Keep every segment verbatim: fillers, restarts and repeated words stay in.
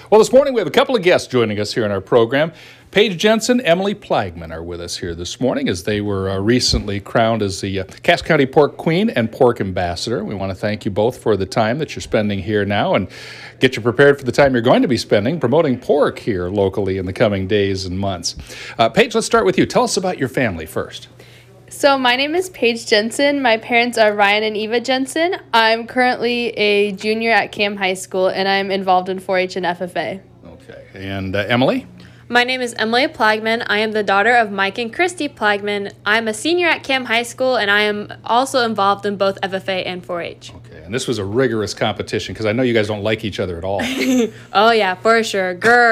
Well, this morning we have a couple of guests joining us here in our program. Paige Jensen, Emily Plagman are with us here this morning as they were uh, recently crowned as the uh, Cass County Pork Queen and Pork Ambassador. We want to thank you both for the time that you're spending here now and get you prepared for the time you're going to be spending promoting pork here locally in the coming days and months. Uh, Paige, let's start with you. Tell us about your family first. So my name is Paige Jensen. My parents are Ryan and Eva Jensen. I'm currently a junior at Cam High School, and I'm involved in four H and F F A. Okay. And uh, Emily? My name is Emily Plagman. I am the daughter of Mike and Christy Plagman. I'm a senior at Cam High School, and I am also involved in both F F A and four H. Okay, and this was a rigorous competition because I know you guys don't like each other at all. Oh, yeah, for sure.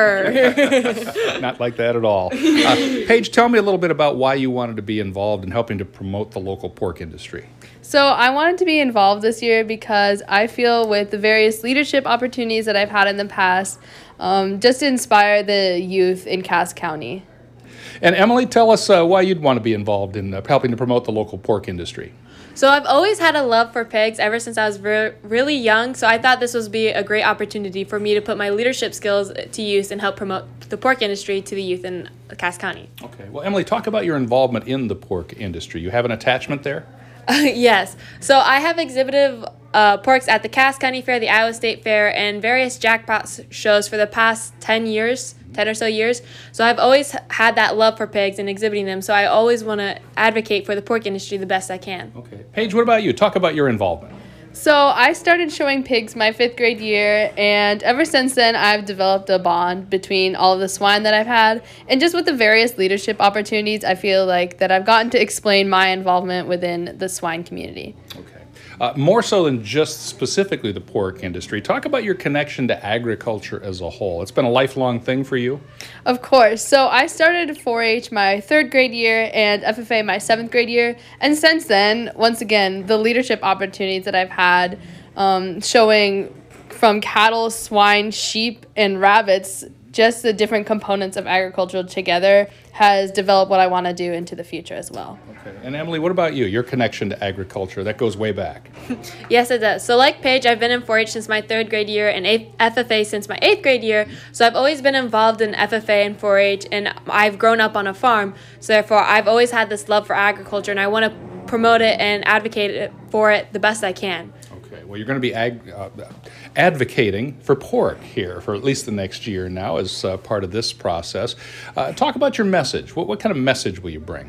Grr. Not like that at all. Uh, Paige, tell me a little bit about why you wanted to be involved in helping to promote the local pork industry. So I wanted to be involved this year because I feel with the various leadership opportunities that I've had in the past, um, just to inspire the youth in Cass County. And Emily, tell us uh, why you'd want to be involved in uh, helping to promote the local pork industry. So I've always had a love for pigs ever since I was re- really young, so I thought this would be a great opportunity for me to put my leadership skills to use and help promote the pork industry to the youth in Cass County. Okay. Well, Emily, talk about your involvement in the pork industry. You have an attachment there? Uh, yes. So I have exhibited uh, porks at the Cass County Fair, the Iowa State Fair, and various jackpot shows for the past ten years, ten or so years. So I've always had that love for pigs and exhibiting them. So I always want to advocate for the pork industry the best I can. Okay. Paige, what about you? Talk about your involvement. So I started showing pigs my fifth grade year, and ever since then I've developed a bond between all of the swine that I've had, and just with the various leadership opportunities, I feel like that I've gotten to explain my involvement within the swine community. Okay. Uh, more so than just specifically the pork industry, talk about your connection to agriculture as a whole. It's been a lifelong thing for you? Of course. So I started four H my third grade year and F F A my seventh grade year. And since then, once again, the leadership opportunities that I've had um, showing from cattle, swine, sheep, and rabbits, just the different components of agriculture together has developed what I want to do into the future as well. Okay. And Emily, what about you? Your connection to agriculture, that goes way back. Yes, it does. So like Paige, I've been in four H since my third grade year and F F A since my eighth grade year. So I've always been involved in F F A and four H, and I've grown up on a farm. So therefore, I've always had this love for agriculture, and I want to promote it and advocate it for it the best I can. Okay. Well, you're going to be ag- uh, advocating for pork here for at least the next year now as uh, part of this process. Uh, talk about your message. What, what kind of message will you bring?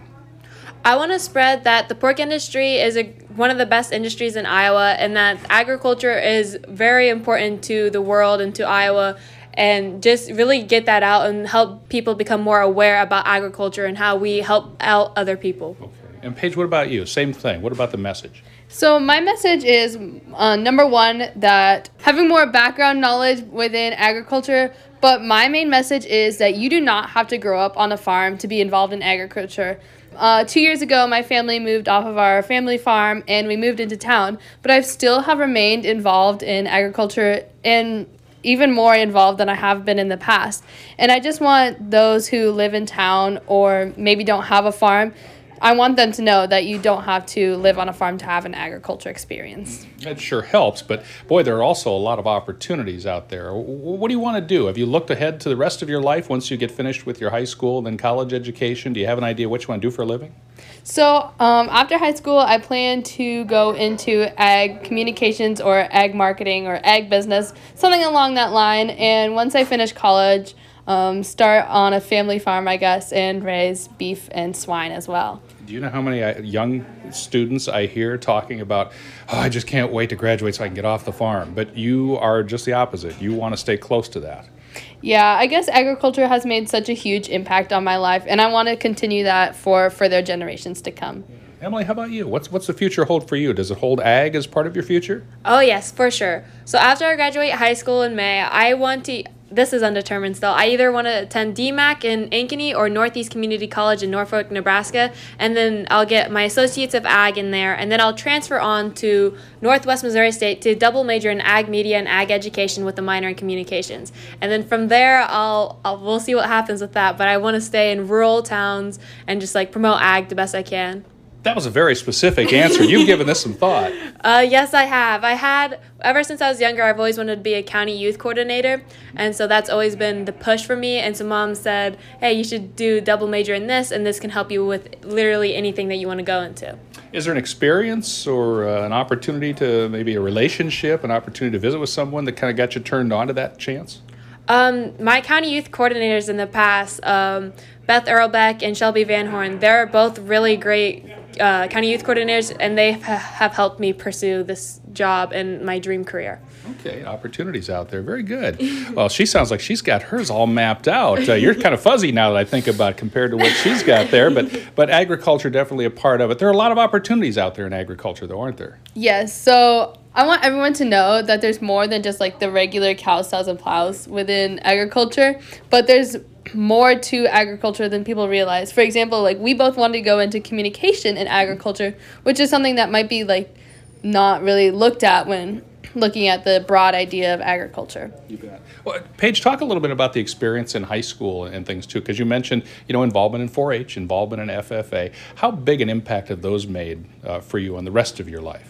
I want to spread that the pork industry is a, one of the best industries in Iowa, and that agriculture is very important to the world and to Iowa, and just really get that out and help people become more aware about agriculture and how we help out other people. Okay. And Paige, what about you? Same thing. What about the message? So my message is, uh, number one, that having more background knowledge within agriculture, but my main message is that you do not have to grow up on a farm to be involved in agriculture. Uh, two years ago, my family moved off of our family farm and we moved into town, but I still have remained involved in agriculture and even more involved than I have been in the past. And I just want those who live in town or maybe don't have a farm, I want them to know that you don't have to live on a farm to have an agriculture experience. That sure helps, but boy, there are also a lot of opportunities out there. What do you want to do? Have you looked ahead to the rest of your life once you get finished with your high school and then college education? Do you have an idea what you want to do for a living? So um, after high school, I plan to go into ag communications or ag marketing or ag business, something along that line. And once I finish college, um, start on a family farm, I guess, and raise beef and swine as well. Do you know how many uh, young students I hear talking about, oh, I just can't wait to graduate so I can get off the farm? But you are just the opposite. You want to stay close to that. Yeah, I guess agriculture has made such a huge impact on my life, and I want to continue that for further generations to come. Emily, how about you? What's what's the future hold for you? Does it hold ag as part of your future? Oh, yes, for sure. So after I graduate high school in May, I want to... This is undetermined still. I either want to attend D MAC in Ankeny or Northeast Community College in Norfolk, Nebraska, and then I'll get my Associates of Ag in there, and then I'll transfer on to Northwest Missouri State to double major in Ag Media and Ag Education with a minor in Communications. And then from there, I'll, I'll we'll see what happens with that, but I want to stay in rural towns and just like promote ag the best I can. That was a very specific answer. You've given this some thought. Uh, yes, I have. I had, ever since I was younger, I've always wanted to be a county youth coordinator. And so that's always been the push for me. And so mom said, hey, you should do double major in this, and this can help you with literally anything that you want to go into. Is there an experience or uh, an opportunity to maybe a relationship, an opportunity to visit with someone that kind of got you turned on to that chance? Um, my county youth coordinators in the past, um, Beth Earlbeck and Shelby Van Horn, they're both really great uh, county youth coordinators, and they ha- have helped me pursue this job and my dream career. Okay, opportunities out there. Very good. Well, she sounds like she's got hers all mapped out. Uh, you're kind of fuzzy now that I think about it compared to what she's got there, but but agriculture definitely a part of it. There are a lot of opportunities out there in agriculture, though, aren't there? Yes, so I want everyone to know that there's more than just like the regular cows, sows, and plows within agriculture, but there's more to agriculture than people realize. For example, like we both wanted to go into communication in agriculture, which is something that might be like not really looked at when looking at the broad idea of agriculture. You bet. Well, Paige, talk a little bit about the experience in high school and things too, because you mentioned, you know, involvement in four H, involvement in F F A. How big an impact have those made uh, for you on the rest of your life?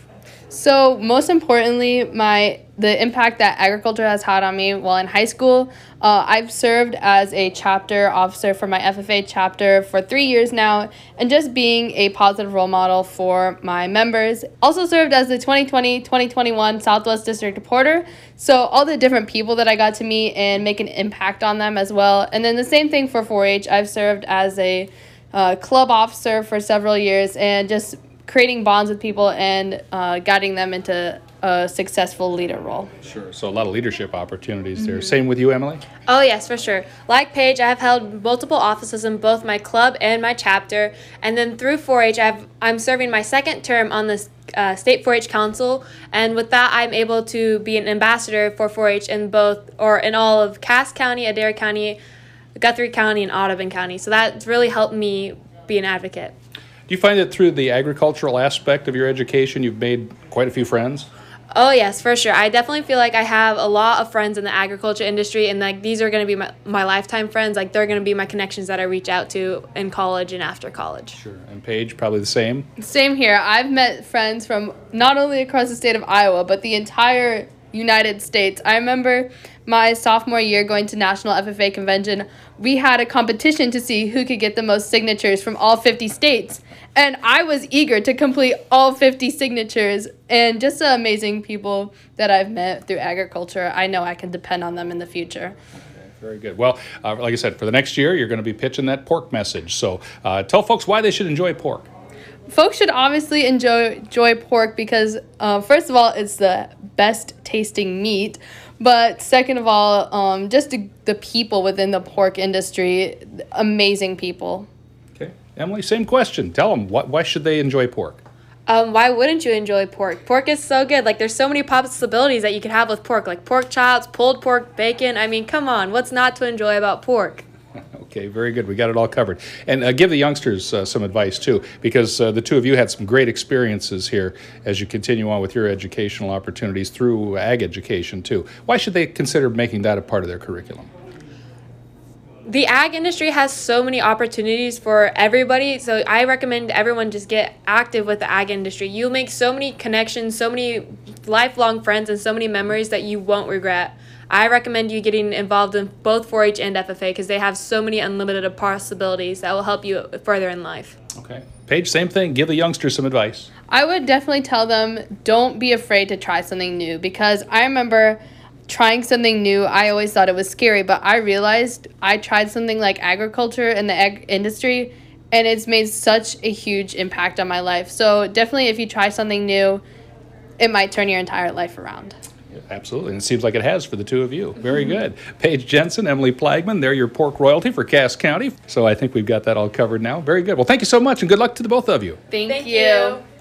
So most importantly, my the impact that agriculture has had on me while in high school, uh, I've served as a chapter officer for my F F A chapter for three years now, and just being a positive role model for my members. Also served as the twenty twenty twenty twenty-one Southwest District Reporter, so all the different people that I got to meet and make an impact on them as well. And then the same thing for four H, I've served as a uh, club officer for several years, and just creating bonds with people and uh, guiding them into a successful leader role. Sure. So a lot of leadership opportunities there. Same with you, Emily? Oh, yes, for sure. Like Paige, I have held multiple offices in both my club and my chapter. And then through four H, I've, I'm serving my second term on the uh, State four H Council. And with that, I'm able to be an ambassador for four H in both, or in all of Cass County, Adair County, Guthrie County, and Audubon County. So that's really helped me be an advocate. Do you find that through the agricultural aspect of your education, you've made quite a few friends? Oh, yes, for sure. I definitely feel like I have a lot of friends in the agriculture industry, and like these are going to be my, my lifetime friends. Like they're going to be my connections that I reach out to in college and after college. Sure. And Paige, probably the same? Same here. I've met friends from not only across the state of Iowa, but the entire United States. I remember my sophomore year going to National F F A Convention. We had a competition to see who could get the most signatures from all fifty states. And I was eager to complete all fifty signatures, and just the amazing people that I've met through agriculture. I know I can depend on them in the future. Okay, very good. Well, uh, like I said, for the next year, you're going to be pitching that pork message. So uh, tell folks why they should enjoy pork. Folks should obviously enjoy, enjoy pork because, uh, first of all, it's the best tasting meat. But second of all, um, just the, the people within the pork industry, amazing people. Okay. Emily, same question. Tell them, what, why should they enjoy pork? Um, why wouldn't you enjoy pork? Pork is so good. Like, there's so many possibilities that you can have with pork, like pork chops, pulled pork, bacon. I mean, come on. What's not to enjoy about pork? Okay, very good. We got it all covered. And uh, give the youngsters uh, some advice, too, because uh, the two of you had some great experiences here as you continue on with your educational opportunities through ag education, too. Why should they consider making that a part of their curriculum? The ag industry has so many opportunities for everybody, so I recommend everyone just get active with the ag industry. You'll make so many connections, so many lifelong friends, and so many memories that you won't regret. I recommend you getting involved in both four H and F F A because they have so many unlimited possibilities that will help you further in life. Okay. Paige, same thing. Give the youngsters some advice. I would definitely tell them, don't be afraid to try something new, because I remember trying something new. I always thought it was scary, but I realized I tried something like agriculture in the ag industry, and it's made such a huge impact on my life. So definitely, if you try something new, it might turn your entire life around. Absolutely, and it seems like it has for the two of you. Very good. Paige Jensen, Emily Plagman, they're your pork royalty for Cass County. So I think we've got that all covered now. Very good. Well, thank you so much, and good luck to the both of you. Thank, Thank you. you.